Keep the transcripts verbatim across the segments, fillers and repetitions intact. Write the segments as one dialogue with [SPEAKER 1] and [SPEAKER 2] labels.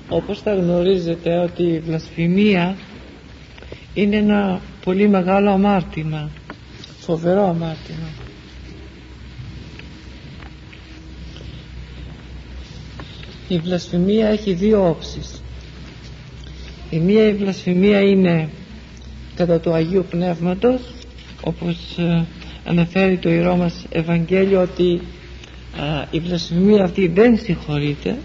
[SPEAKER 1] Όπως θα γνωρίζετε ότι η βλασφημία είναι ένα πολύ μεγάλο αμάρτημα, φοβερό αμάρτημα. Η βλασφημία έχει δύο όψεις. Η μία η βλασφημία είναι κατά του Αγίου Πνεύματος, όπως ε, αναφέρει το Ιερό μας Ευαγγέλιο, ότι ε, η βλασφημία αυτή δεν συγχωρείται,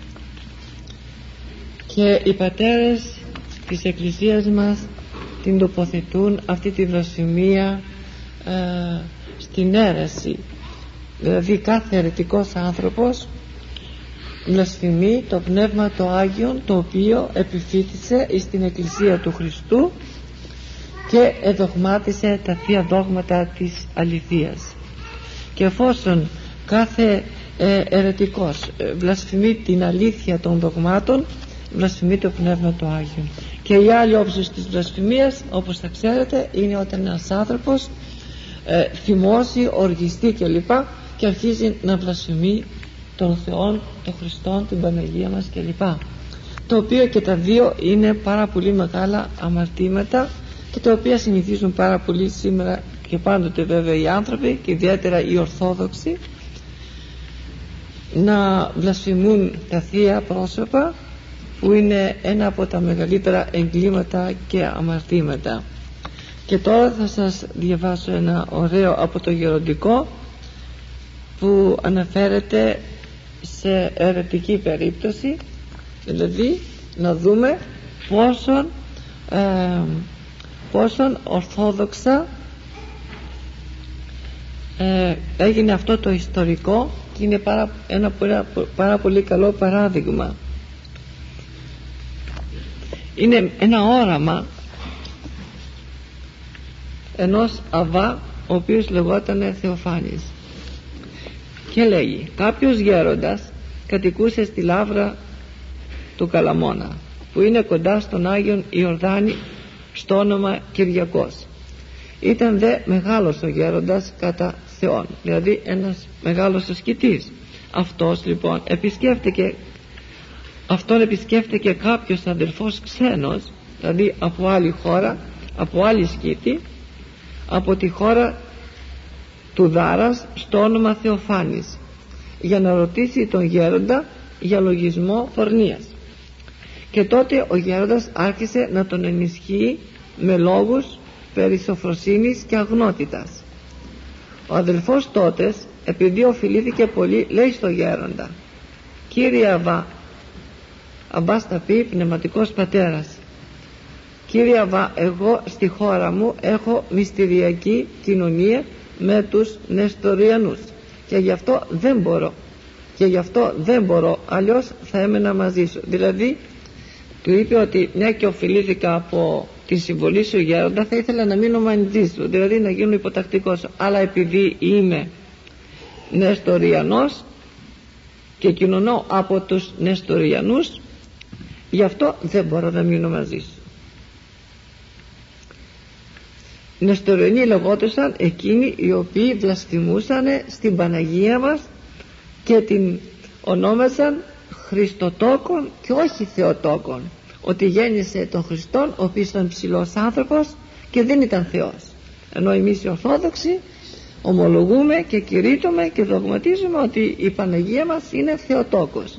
[SPEAKER 1] και οι πατέρες της Εκκλησίας μας την τοποθετούν αυτή τη βλασφημία ε, στην αίρεση. Δηλαδή κάθε αιρετικός άνθρωπος βλασφημεί το Πνεύμα το Άγιον, το οποίο επιφύτησε στην Εκκλησία του Χριστού και εδογμάτισε τα Θεία Δόγματα της αληθείας. Και εφόσον κάθε ε, αιρετικός ε, βλασφημεί την αλήθεια των δογμάτων, βλασφημεί το Πνεύμα το Άγιον. Και η άλλη όψη της βλασφημίας, όπως θα ξέρετε, είναι όταν ένας άνθρωπος ε, θυμώσει, οργιστεί κλπ. Και αρχίζει να βλασφημεί τον Θεό, τον Χριστό, την Παναγία μας κλπ. Το οποίο και τα δύο είναι πάρα πολύ μεγάλα αμαρτήματα, και τα οποία συνηθίζουν πάρα πολύ σήμερα και πάντοτε βέβαια οι άνθρωποι, και ιδιαίτερα οι Ορθόδοξοι, να βλασφημούν τα Θεία πρόσωπα, που είναι ένα από τα μεγαλύτερα εγκλήματα και αμαρτήματα. Και τώρα θα σας διαβάσω ένα ωραίο από το Γεροντικό, που αναφέρεται σε αιρετική περίπτωση, δηλαδή να δούμε πόσον, ε, πόσον ορθόδοξα ε, έγινε αυτό το ιστορικό, και είναι πάρα, ένα, ένα πάρα πολύ καλό παράδειγμα. Είναι ένα όραμα ενός Αββά, ο οποίος λεγόταν Θεοφάνης, και λέγει: κάποιος γέροντας κατοικούσε στη Λαύρα του Καλαμώνα, που είναι κοντά στον Άγιον Ιορδάνη, στο όνομα Κυριακός. Ήταν δε μεγάλος ο γέροντας κατά Θεόν, δηλαδή ένας μεγάλος ασκητής. Αυτός λοιπόν επισκέφτηκε Αυτόν επισκέφτηκε κάποιος αδελφός ξένος, δηλαδή από άλλη χώρα, από άλλη σκήτη, από τη χώρα του Δάρας, στο όνομα Θεοφάνης, για να ρωτήσει τον γέροντα για λογισμό φορνίας. Και τότε ο γέροντας άρχισε να τον ενισχύει με λόγους περί σοφροσύνης και αγνότητας. Ο αδελφός τότε, επειδή οφειλήθηκε πολύ, λέει στο γέροντα: «Κύριε Αββά», Αββάς θα πει πνευματικός πατέρας, «Κύριε Αββά, εγώ στη χώρα μου έχω μυστηριακή κοινωνία με τους Νεστοριανούς, και γι' αυτό δεν μπορώ και γι' αυτό δεν μπορώ, αλλιώς θα έμενα μαζί σου». Δηλαδή του είπε ότι μια και οφειλήθηκα από τη συμβολή σου γέροντα, θα ήθελα να μείνω μαζί σου, δηλαδή να γίνω υποτακτικός σου, αλλά επειδή είμαι Νεστοριανός και κοινωνώ από τους Νεστοριανούς, γι' αυτό δεν μπορώ να μείνω μαζί σου. Νεστοριανοί λεγόντουσαν εκείνοι οι οποίοι βλασφημούσαν στην Παναγία μας και την ονόμαζαν Χριστοτόκον και όχι Θεοτόκον, ότι γέννησε τον Χριστόν, ο οποίος ήταν ψηλός άνθρωπος και δεν ήταν Θεός. Ενώ εμείς οι Ορθόδοξοι ομολογούμε και κηρύττουμε και δογματίζουμε ότι η Παναγία μας είναι Θεοτόκος.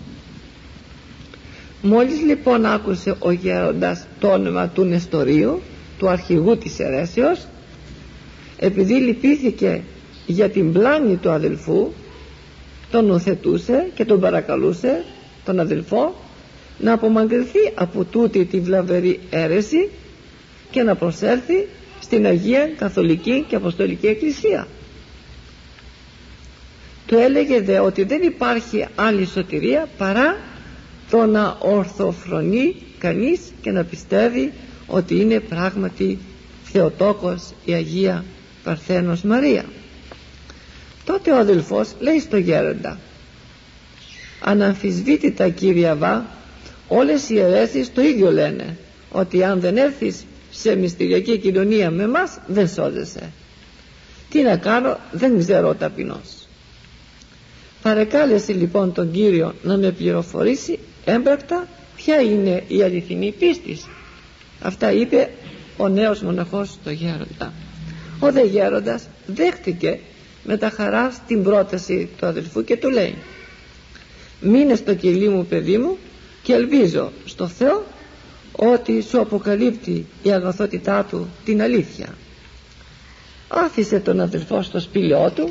[SPEAKER 1] Μόλις λοιπόν άκουσε ο γέροντας το όνομα του Νεστορίου, του αρχηγού της αιρέσεως, επειδή λυπήθηκε για την πλάνη του αδελφού, τον οθετούσε και τον παρακαλούσε τον αδελφό να απομακρυνθεί από τούτη τη βλαβερή αίρεση και να προσέλθει στην Αγία Καθολική και Αποστολική Εκκλησία. Του έλεγε δε ότι δεν υπάρχει άλλη σωτηρία παρά το να ορθοφρονεί κανείς και να πιστεύει ότι είναι πράγματι Θεοτόκος η Αγία Παρθένος Μαρία. Τότε ο αδελφός λέει στο γέροντα: «Αναμφισβήτητα, κύριε Αββά, όλες οι αιρέσεις το ίδιο λένε, ότι αν δεν έρθεις σε μυστηριακή κοινωνία με μας δεν σώζεσαι. Τι να κάνω, δεν ξέρω ταπεινός». Παρεκάλεσε λοιπόν τον Κύριο να με πληροφορήσει έμπρακτα ποια είναι η αληθινή πίστη? Αυτά είπε ο νέος μοναχός στο γέροντα. Ο δε γέροντας δέχτηκε με τα χαράς την πρόταση του αδελφού και του λέει: μείνε στο κελί μου, παιδί μου, και ελπίζω στο Θεό ότι σου αποκαλύπτει η αγαθότητά του την αλήθεια. Άφησε τον αδελφό στο σπήλαιό του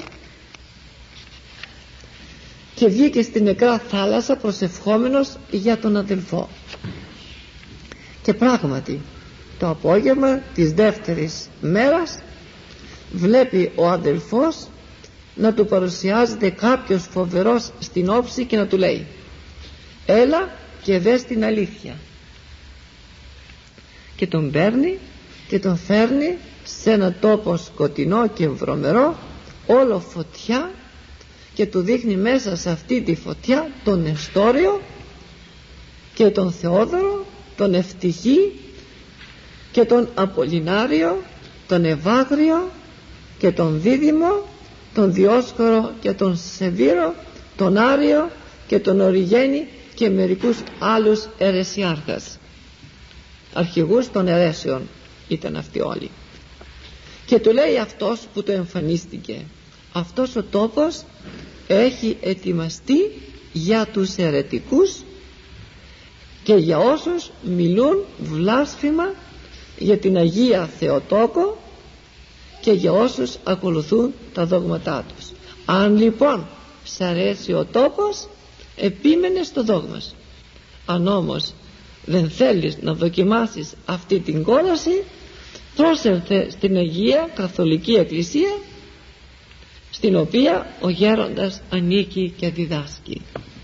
[SPEAKER 1] και βγήκε στην νεκρά θάλασσα προσευχόμενος για τον αδελφό. Και πράγματι το απόγευμα της δεύτερης μέρας βλέπει ο αδελφός να του παρουσιάζεται κάποιος φοβερός στην όψη και να του λέει: έλα και δες την αλήθεια. Και τον παίρνει και τον φέρνει σε ένα τόπο σκοτεινό και βρωμερό, όλο φωτιά, και του δείχνει μέσα σε αυτή τη φωτιά τον Νεστόριο και τον Θεόδωρο, τον Ευτυχή και τον Απολυνάριο, τον Ευάγριο και τον Δίδυμο, τον Διόσκορο και τον Σεβίρο, τον Άριο και τον Οριγένη και μερικούς άλλους αιρεσιάρχας. Αρχηγούς των αιρέσεων ήταν αυτοί όλοι. Και του λέει αυτός που το εμφανίστηκε: αυτός ο τόπος έχει ετοιμαστεί για τους αιρετικούς και για όσους μιλούν βλάσφημα για την Αγία Θεοτόκο και για όσους ακολουθούν τα δόγματά τους. Αν λοιπόν σ' αρέσει ο τόπος, επίμενε στο δόγμα σου. Αν όμως δεν θέλεις να δοκιμάσεις αυτή την κόλαση, πρόσερθε στην Αγία Καθολική Εκκλησία, στην οποία ο γέροντας ανήκει και διδάσκει.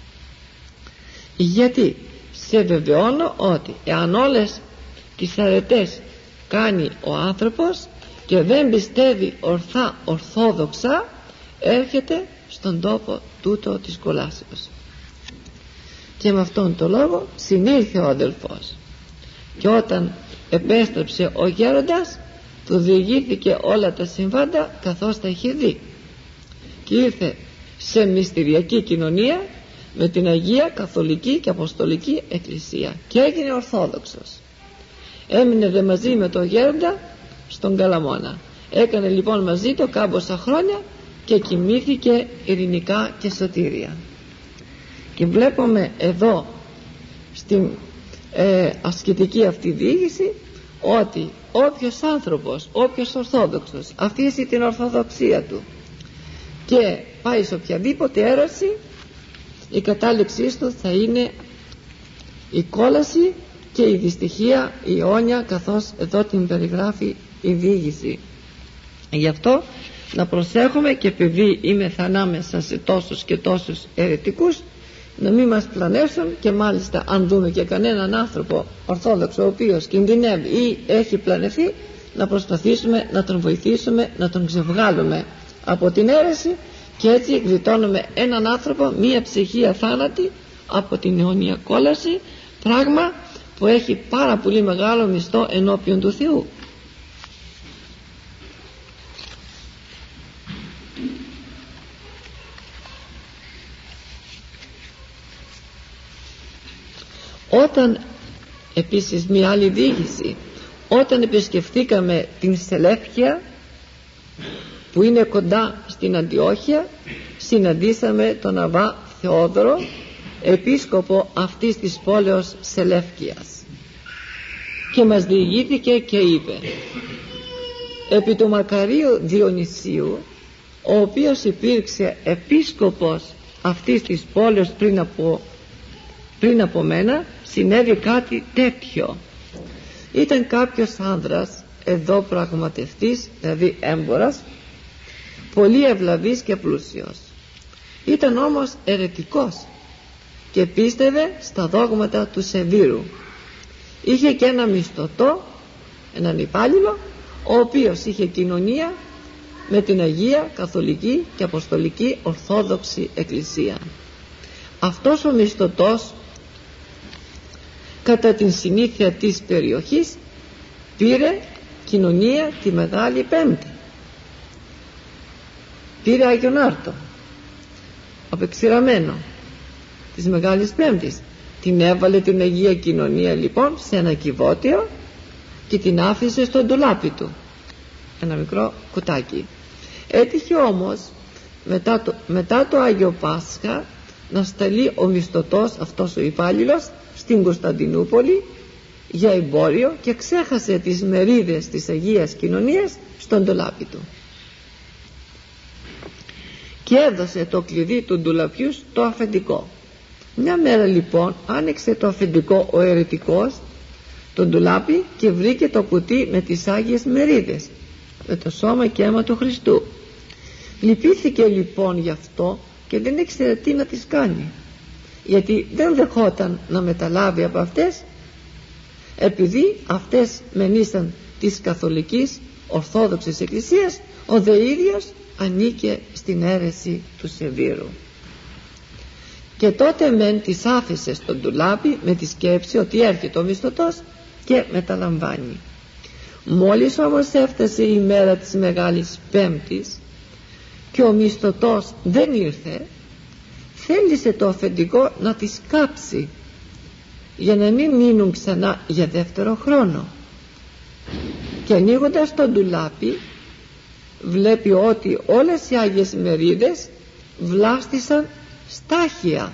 [SPEAKER 1] Γιατί σε βεβαιώνω ότι εάν όλες τις αρετές κάνει ο άνθρωπος και δεν πιστεύει ορθά ορθόδοξα, έρχεται στον τόπο τούτο της κολάσεως. Και με αυτόν τον λόγο συνήλθε ο αδελφός, και όταν επέστρεψε ο γέροντας, του διηγήθηκε όλα τα συμβάντα καθώς τα είχε δει, και ήρθε σε μυστηριακή κοινωνία με την Αγία Καθολική και Αποστολική Εκκλησία και έγινε Ορθόδοξος. Έμεινε δε μαζί με τον γέροντα στον Καλαμώνα. Έκανε λοιπόν μαζί το κάμποσα χρόνια και κοιμήθηκε ειρηνικά και σωτήρια. Και βλέπουμε εδώ στην ε, ασκητική αυτή διήγηση ότι όποιος άνθρωπος, όποιος Ορθόδοξος αφήσει την Ορθοδοξία του και πάει σε οποιαδήποτε έρωση, η κατάληξή του θα είναι η κόλαση και η δυστυχία, η αιώνια, καθώς εδώ την περιγράφει η διήγηση. Γι' αυτό να προσέχουμε, και επειδή είμαι ανάμεσα σε τόσους και τόσους αιρετικούς, να μην μας πλανέσουν, και μάλιστα αν δούμε και κανέναν άνθρωπο ορθόδοξο ο οποίος κινδυνεύει ή έχει πλανεθεί, να προσπαθήσουμε να τον βοηθήσουμε, να τον ξεβγάλουμε από την αίρεση, και έτσι γλιτώνουμε έναν άνθρωπο, μία ψυχή αθάνατη από την αιώνια κόλαση, πράγμα που έχει πάρα πολύ μεγάλο μισθό ενώπιον του Θεού. Όταν επίσης μια άλλη διήγηση, όταν επισκεφθήκαμε την Σελεύκεια που είναι κοντά στην Αντιόχεια, συναντήσαμε τον Αββά Θεόδωρο, επίσκοπο αυτής της πόλεως Σελεύκειας, και μας διηγήθηκε και είπε: επί του Μακαρίου Διονυσίου, ο οποίος υπήρξε επίσκοπος αυτής της πόλεως πριν από, πριν από μένα, συνέβη κάτι τέτοιο. Ήταν κάποιος άνδρας εδώ πραγματευτής, δηλαδή έμπορας, πολύ ευλαβής και πλούσιος. Ήταν όμως αιρετικός και πίστευε στα δόγματα του Σεβίρου. Είχε και ένα μισθωτό, έναν υπάλληλο, ο οποίος είχε κοινωνία με την Αγία Καθολική και Αποστολική Ορθόδοξη Εκκλησία. Αυτός ο μισθωτός, κατά την συνήθεια της περιοχής, πήρε κοινωνία τη Μεγάλη Πέμπτη, πήρε Άγιον Άρτο, απεξηραμένο της Μεγάλης Πέμπτης, Την έβαλε την Αγία Κοινωνία λοιπόν σε ένα κυβότιο και την άφησε στο ντουλάπι του, ένα μικρό κουτάκι. Έτυχε όμως μετά το, μετά το Άγιο Πάσχα να σταλεί ο μισθωτός, αυτός ο υπάλληλος, στην Κωνσταντινούπολη για εμπόριο και ξέχασε τις μερίδες της Αγίας Κοινωνίας στον ντουλάπι του και έδωσε το κλειδί του ντουλαπιού στο αφεντικό. Μια μέρα λοιπόν άνοιξε το αφεντικό ο αιρετικός τον ντουλάπι και βρήκε το κουτί με τις Άγιες μερίδες, με το σώμα και αίμα του Χριστού. Λυπήθηκε λοιπόν γι' αυτό και δεν ήξερε τι να τις κάνει, γιατί δεν δεχόταν να μεταλάβει από αυτές, επειδή αυτές μενήσαν της Καθολικής Ορθόδοξης Εκκλησίας, ο δε ίδιος ανήκε στην αίρεση του Σεβήρου. Και τότε μεν τις άφησε στον ντουλάπι με τη σκέψη ότι έρχεται ο μισθωτός και μεταλαμβάνει. Μόλις όμως έφτασε η μέρα της Μεγάλης Πέμπτης και ο μισθωτός δεν ήρθε, θέλησε το αφεντικό να τις κάψει για να μην μείνουν ξανά για δεύτερο χρόνο. Και ανοίγοντας το ντουλάπι βλέπει ότι όλες οι Άγιες Μερίδες βλάστησαν στάχια.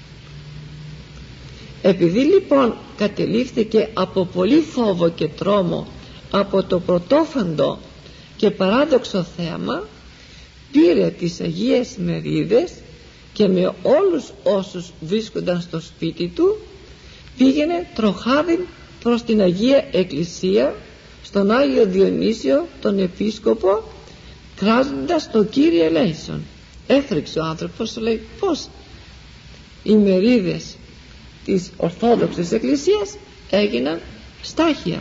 [SPEAKER 1] Επειδή λοιπόν κατελήφθηκε από πολύ φόβο και τρόμο από το πρωτόφαντο και παράδοξο θέαμα, πήρε τις Αγίες Μερίδες και με όλους όσους βρίσκονταν στο σπίτι του πήγαινε τροχάδιν προς την Αγία Εκκλησία, στον Άγιο Διονύσιο τον Επίσκοπο, κράζοντας το Κύριε ελέησον. Έφρυξε ο άνθρωπος, λέει, πως οι μερίδες της Ορθόδοξης Εκκλησίας έγιναν στάχια.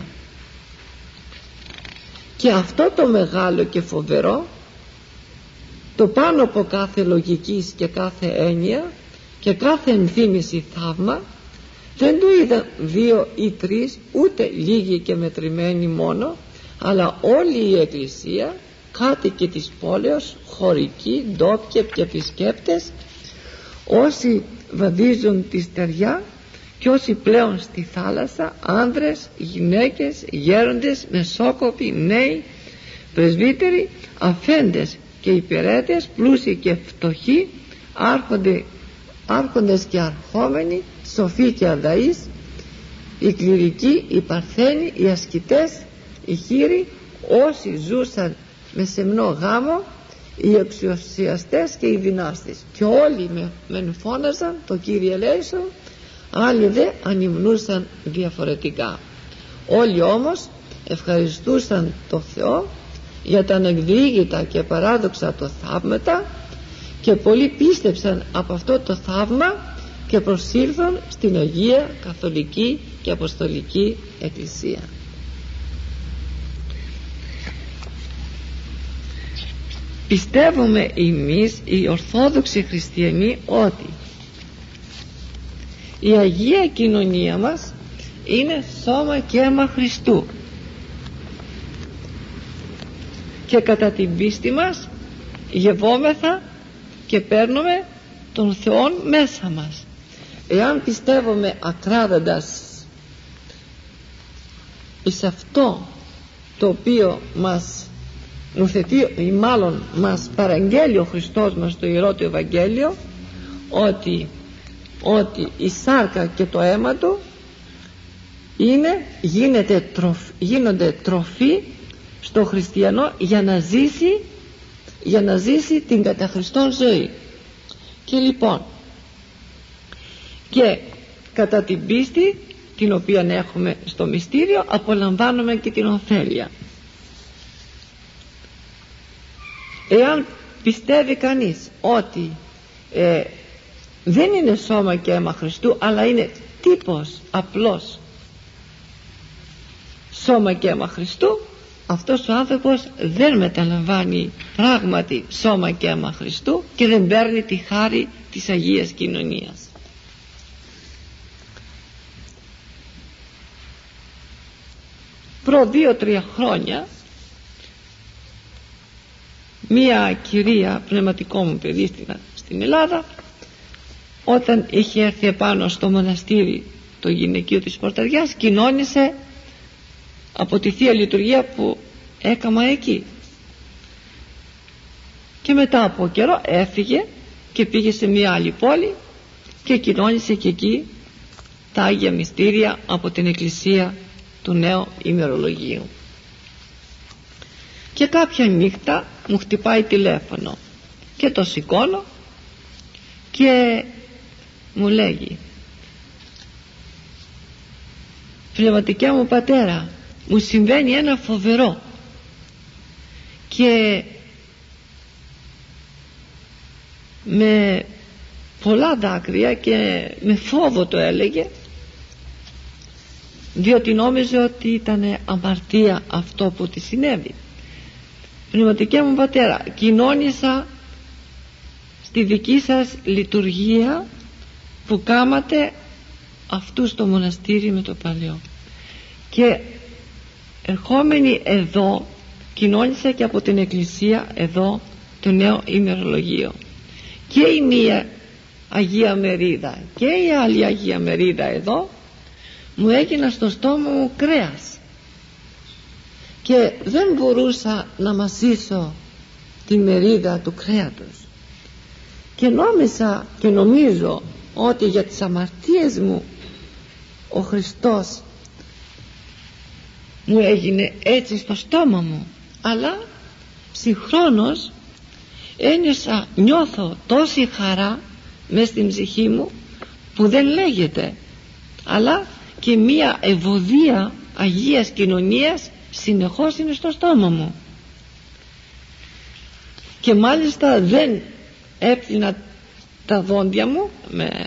[SPEAKER 1] Και αυτό το μεγάλο και φοβερό, το πάνω από κάθε λογικής και κάθε έννοια και κάθε ενθύμηση θαύμα, δεν το είδαν δύο ή τρεις, ούτε λίγοι και μετρημένοι μόνο, αλλά όλη η Εκκλησία, κάτοικοι της πόλεως, χωρικοί, ντόπιοι και επισκέπτες, όσοι βαδίζουν τη στεριά και όσοι πλέον στη θάλασσα, άνδρες, γυναίκες, γέροντες, μεσόκοποι, νέοι, πρεσβύτεροι, αφέντες και υπηρέτες, πλούσιοι και φτωχοί, άρχονται, άρχοντες και αρχόμενοι, σοφοί και αδαείς, οι κληρικοί, οι παρθένοι, οι ασκητές, οι χήροι, όσοι ζούσαν με σεμνό γάμο, οι εξουσιαστές και οι δυνάστες, και όλοι με, με φώναζαν το Κύριε ελέησον, άλλοι δε ανυμνούσαν διαφορετικά. Όλοι όμως ευχαριστούσαν το Θεό για τα ανεκδιήγητα και παράδοξα το θαύματα, και πολλοί πίστεψαν από αυτό το θαύμα και προσήλθαν στην Αγία Καθολική και Αποστολική Εκκλησία. Πιστεύουμε εμείς οι Ορθόδοξοι Χριστιανοί ότι η Αγία Κοινωνία μας είναι σώμα και αίμα Χριστού, και κατά την πίστη μας γευόμεθα και παίρνουμε τον Θεόν μέσα μας. Εάν πιστεύουμε ακράδαντας εις αυτό το οποίο μας νουθετεί, ή μάλλον μας παραγγέλει ο Χριστός μας στο Ιερό του Ευαγγέλιο, ότι, ότι η σάρκα και το αίμα του είναι, γίνεται τροφ, γίνονται τροφή στο χριστιανό για να ζήσει, για να ζήσει την κατά Χριστόν ζωή. Και λοιπόν, και κατά την πίστη την οποία έχουμε στο μυστήριο απολαμβάνουμε και την ωφέλεια. Εάν πιστεύει κανείς ότι ε, δεν είναι σώμα και αίμα Χριστού, αλλά είναι τύπος απλός σώμα και αίμα Χριστού, αυτός ο άνθρωπος δεν μεταλαμβάνει πράγματι σώμα και αίμα Χριστού και δεν παίρνει τη χάρη της Αγίας Κοινωνίας. Προ δύο-τρία χρόνια μία κυρία, πνευματικό μου παιδί στην Ελλάδα, όταν είχε έρθει επάνω στο μοναστήρι το γυναικείο της Πορταριάς, κοινώνησε από τη Θεία Λειτουργία που έκαμα εκεί, και μετά από καιρό έφυγε και πήγε σε μια άλλη πόλη και κοινώνησε και εκεί τα Άγια Μυστήρια από την Εκκλησία του Νέου Ημερολογίου. Και κάποια νύχτα μου χτυπάει τηλέφωνο και το σηκώνω και μου λέγει: πνευματικέ μου πατέρα, μου συμβαίνει ένα φοβερό, και με πολλά δάκρυα και με φόβο το έλεγε, διότι νόμιζε ότι ήταν αμαρτία αυτό που τη συνέβη. Πνευματικέ μου πατέρα, κοινώνησα στη δική σας λειτουργία που κάματε αυτού στο μοναστήρι με το παλαιό, και ερχόμενοι εδώ κοινώνησα και από την Εκκλησία εδώ το Νέο Ημερολογείο, και η μία Αγία Μερίδα και η άλλη Αγία Μερίδα εδώ μου έγινα στο στόμα μου κρέας και δεν μπορούσα να μασίσω τη μερίδα του κρέατος, και νόμιζα και νομίζω ότι για τις αμαρτίες μου ο Χριστός μου έγινε έτσι στο στόμα μου, αλλά συγχρόνως ένιωσα, νιώθω τόση χαρά μες στην ψυχή μου που δεν λέγεται, αλλά και μία ευωδία Αγίας Κοινωνίας συνεχώς είναι στο στόμα μου, και μάλιστα δεν έπλυνα τα δόντια μου με...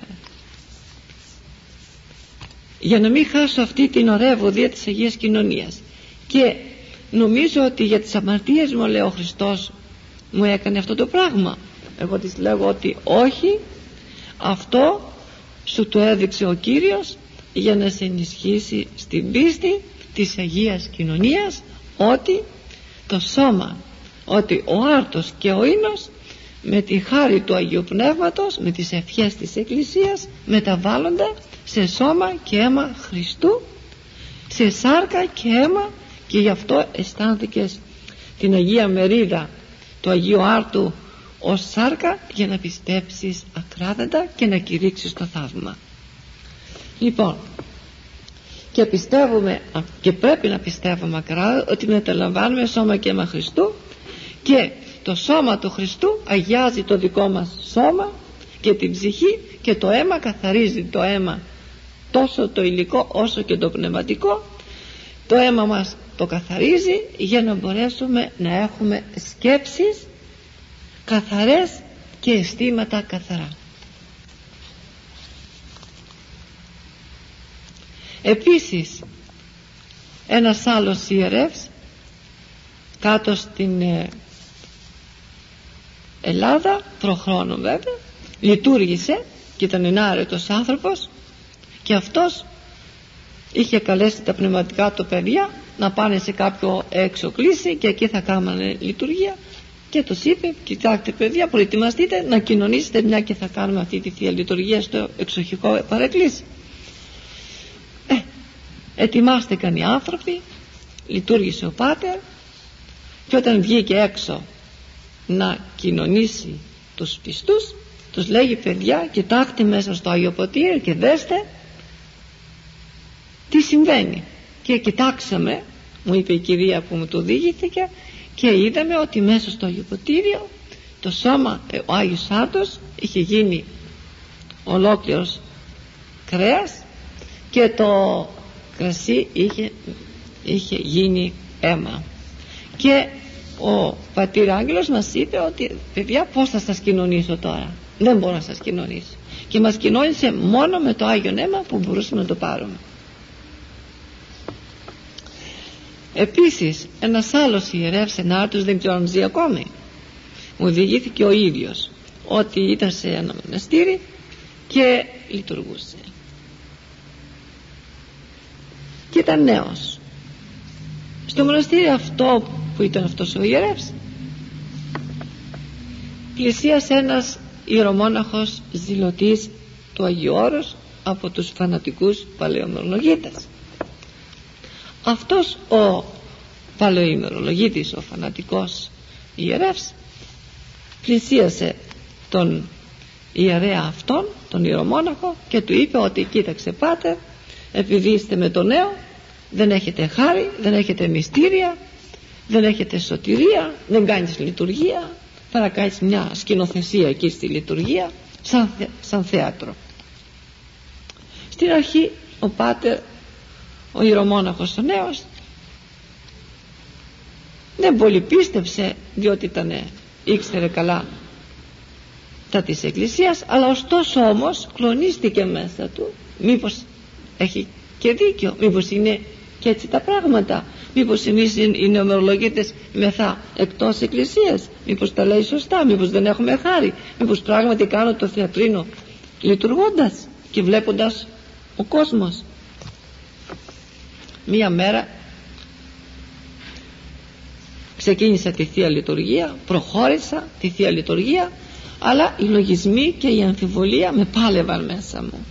[SPEAKER 1] για να μην χάσω αυτή την ωραία ευωδία της Αγίας Κοινωνίας, και νομίζω ότι για τις αμαρτίες μου, λέει, ο Χριστός μου έκανε αυτό το πράγμα. Εγώ της λέγω ότι όχι, αυτό σου το έδειξε ο Κύριος για να σε ενισχύσει στην πίστη της Αγίας Κοινωνίας, ότι το σώμα, ότι ο άρτος και ο ίνος με τη χάρη του Αγίου Πνεύματος, με τις ευχές της Εκκλησίας, μεταβάλλονται σε σώμα και αίμα Χριστού, σε σάρκα και αίμα, και γι' αυτό αισθάνθηκες την Αγία Μερίδα του Αγίου Άρτου ως σάρκα, για να πιστέψεις ακράδαντα και να κηρύξεις το θαύμα. Λοιπόν, και πιστεύουμε, και πρέπει να πιστεύουμε ακράδαντα, ότι μεταλαμβάνουμε σώμα και αίμα Χριστού, και το σώμα του Χριστού αγιάζει το δικό μας σώμα και την ψυχή, και το αίμα καθαρίζει το αίμα, τόσο το υλικό όσο και το πνευματικό. Το αίμα μας το καθαρίζει για να μπορέσουμε να έχουμε σκέψεις καθαρές και αισθήματα καθαρά. Επίσης, ένας άλλος ιερεύς κάτω στην Ελλάδα, προχρόνου βέβαια, λειτουργήσε και ήταν ενάρετος άνθρωπος, και αυτός είχε καλέσει τα πνευματικά του παιδιά να πάνε σε κάποιο έξω κλίση και εκεί θα κάνανε λειτουργία, και τους είπε: κοιτάξτε παιδιά, προετοιμαστείτε να κοινωνήσετε, μια και θα κάνουμε αυτή τη Θεία Λειτουργία στο εξοχικό παρεκκλήσι. Ε, ετοιμάστηκαν οι άνθρωποι, λειτουργήσε ο Πάτερ, και όταν βγήκε έξω να κοινωνήσει τους πιστούς, τους λέγει: παιδιά, κοιτάξτε μέσα στο Άγιο Ποτήριο και δέστε τι συμβαίνει. Και κοιτάξαμε, μου είπε η κυρία που μου το διηγήθηκε, και είδαμε ότι μέσα στο Άγιο Ποτήριο το σώμα, ο Άγιος Άρτος είχε γίνει ολόκληρος κρέας, και το κρασί είχε, είχε γίνει αίμα. Και ο πατήρ Άγγελος μας είπε ότι παιδιά, πώς θα σας κοινωνήσω τώρα, δεν μπορώ να σας κοινωνήσω, και μας κοινώνησε μόνο με το Άγιο Αίμα που μπορούσαμε να το πάρουμε. Επίσης, ένας άλλος ιερεύς ενάρτητος, δεν ξέρω αν ζει ακόμη, μου διηγήθηκε ο ίδιος ότι ήταν σε ένα μοναστήρι και λειτουργούσε, και ήταν νέος. Στο μοναστήρι αυτό που ήταν αυτός ο ιερεύς, πλησίασε ένας ιερομόναχος ζηλωτής του Αγίου Όρος από τους φανατικούς παλαιοημερολογίτες. Αυτός ο παλαιοημερολογίτης, ο φανατικός ιερεύς, πλησίασε τον ιερέα αυτόν, τον ιερομόναχο, και του είπε ότι κοίταξε πάτερ, επειδή είστε με το νέο, δεν έχετε χάρη, δεν έχετε μυστήρια, δεν έχετε σωτηρία, δεν κάνεις λειτουργία, παρά κάνεις μια σκηνοθεσία εκεί στη λειτουργία σαν, σαν θέατρο. Στην αρχή ο πάτερ, ο ιερομόναχος ο νέος, δεν πολύ πίστεψε, διότι ήτανε, ήξερε καλά τα της Εκκλησίας, αλλά ωστόσο όμως κλονίστηκε μέσα του, μήπως έχει και δίκιο, μήπως είναι και έτσι τα πράγματα, μήπως εμείς οι νεομερολογίτες μεθά εκτός Εκκλησίας, μήπως τα λέει σωστά, μήπως δεν έχουμε χάρη, μήπως πράγματι κάνω το θεατρίνο λειτουργώντας και βλέποντας ο κόσμος. Μία μέρα ξεκίνησα τη Θεία Λειτουργία, προχώρησα τη Θεία Λειτουργία, αλλά οι λογισμοί και η αμφιβολία με πάλευαν μέσα μου.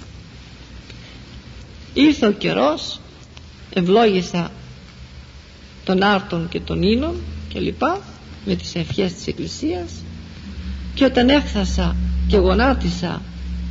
[SPEAKER 1] Ήρθε ο καιρός, ευλόγησα τον άρτον και τον ίνον και λοιπά με τις ευχές της Εκκλησίας, και όταν έφτασα και γονάτισα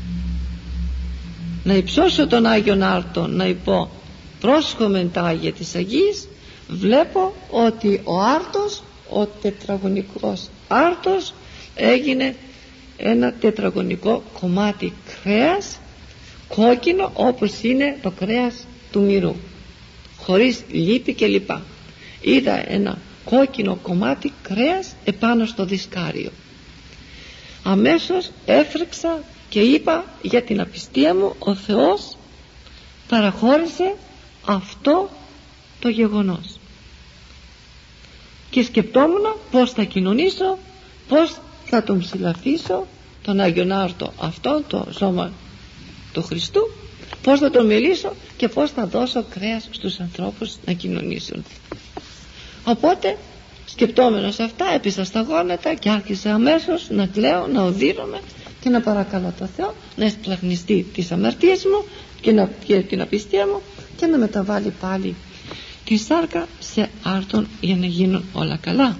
[SPEAKER 1] να υψώσω τον Άγιον Άρτον, να υπώ πρόσχομεν τα Άγια της Αγίας, βλέπω ότι ο άρτος, ο τετραγωνικός άρτος, έγινε ένα τετραγωνικό κομμάτι κρέας, κόκκινο όπως είναι το κρέας του μυρού, χωρίς λίπη και λοιπά. Είδα ένα κόκκινο κομμάτι κρέας επάνω στο δισκάριο. Αμέσως έφρεξα και είπα για την απιστία μου, ο Θεός παραχώρησε αυτό το γεγονός, και σκεπτόμουν πως θα κοινωνήσω, πως θα τον ψηλαφίσω τον Άγιον Άρτο αυτό, το σώμα του Χριστού, πως θα τον μιλήσω και πως θα δώσω κρέας στους ανθρώπους να κοινωνήσουν. Οπότε σκεπτόμενος αυτά έπεισα στα γόνατα και άρχισα αμέσως να κλαίω, να οδύνομαι και να παρακαλώ το Θεό να εσπλαχνιστεί τις αμαρτίες μου και, να, και την απιστία μου, και να μεταβάλει πάλι τη σάρκα σε άρτον για να γίνουν όλα καλά.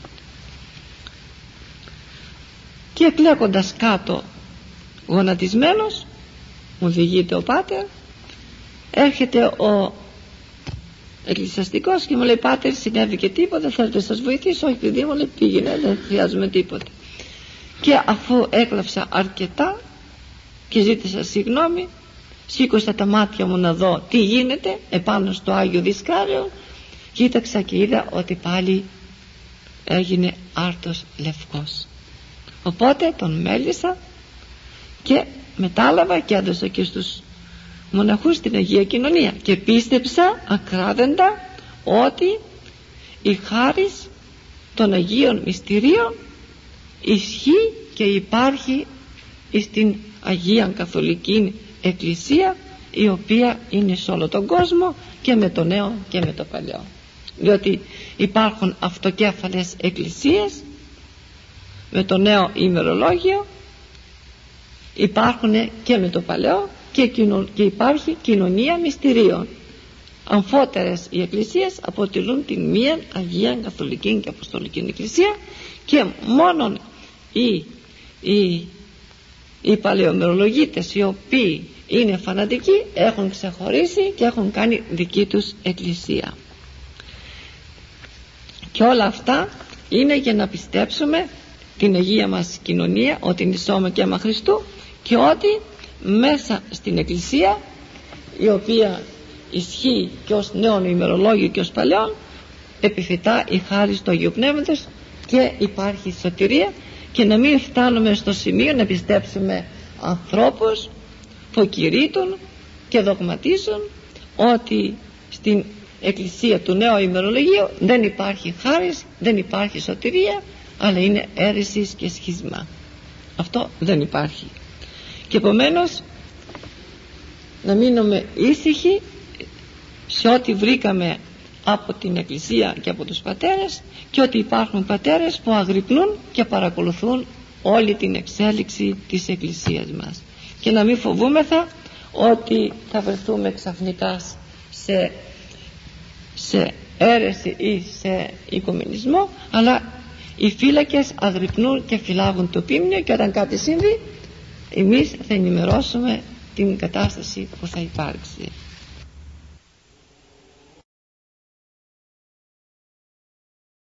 [SPEAKER 1] Και εκλέκοντας κάτω γονατισμένος, μου διηγείται ο πάτερ, έρχεται ο εκκλησιαστικός και μου λέει, πάτερ, συνέβη και τίποτα, θέλετε να σας βοηθήσω? Όχι παιδί μου, λέει, πήγαινε, δεν χρειάζομαι τίποτα. Και αφού έκλαψα αρκετά και ζήτησα συγγνώμη, σήκωσα τα μάτια μου να δω τι γίνεται επάνω στο Άγιο Δισκάριο, κοίταξα και είδα ότι πάλι έγινε άρτος λευκός. Οπότε τον μέλησα και μετάλαβα και έδωσα και στους μοναχούς την Αγία Κοινωνία, και πίστεψα ακράδαντα ότι η χάρις των Αγίων Μυστηρίων ισχύει και υπάρχει στην Αγία Καθολική Εκκλησία, η οποία είναι σε όλο τον κόσμο, και με το νέο και με το παλαιό, διότι υπάρχουν αυτοκέφαλες εκκλησίες με το νέο ημερολόγιο, υπάρχουν και με το παλαιό, και, κοινο, και υπάρχει κοινωνία μυστηρίων. Αμφότερες οι εκκλησίες αποτελούν την μία Αγία Καθολική και Αποστολική Εκκλησία, και μόνον οι, οι, οι παλαιομερολογίτες, οι οποίοι είναι φανατικοί, έχουν ξεχωρίσει και έχουν κάνει δική τους εκκλησία. Και όλα αυτά είναι για να πιστέψουμε την Αγία μας κοινωνία, ότι είναι σώμα και αίμα Χριστού, και ότι μέσα στην εκκλησία, η οποία ισχύει και ως νέο ημερολόγιο και ως παλαιόν, επιφυτά η χάρις του Αγίου Πνεύματος και υπάρχει σωτηρία, και να μην φτάνουμε στο σημείο να πιστέψουμε ανθρώπους που κηρύττουν και δογματίζουν ότι στην εκκλησία του νέου ημερολογίου δεν υπάρχει χάρις, δεν υπάρχει σωτηρία, αλλά είναι αίρεσις και σχίσμα. Αυτό δεν υπάρχει. Και επομένως να μείνουμε ήσυχοι σε ό,τι βρήκαμε από την εκκλησία και από τους πατέρες, και ότι υπάρχουν πατέρες που αγρυπνούν και παρακολουθούν όλη την εξέλιξη της εκκλησίας μας, και και να μην φοβούμεθα ότι θα βρεθούμε ξαφνικά σε, σε αίρεση ή σε οικουμενισμό, αλλά οι φύλακες αγρυπνούν και φυλάγουν το πίμνιο, και όταν κάτι συμβεί εμείς θα ενημερώσουμε την κατάσταση που θα υπάρξει.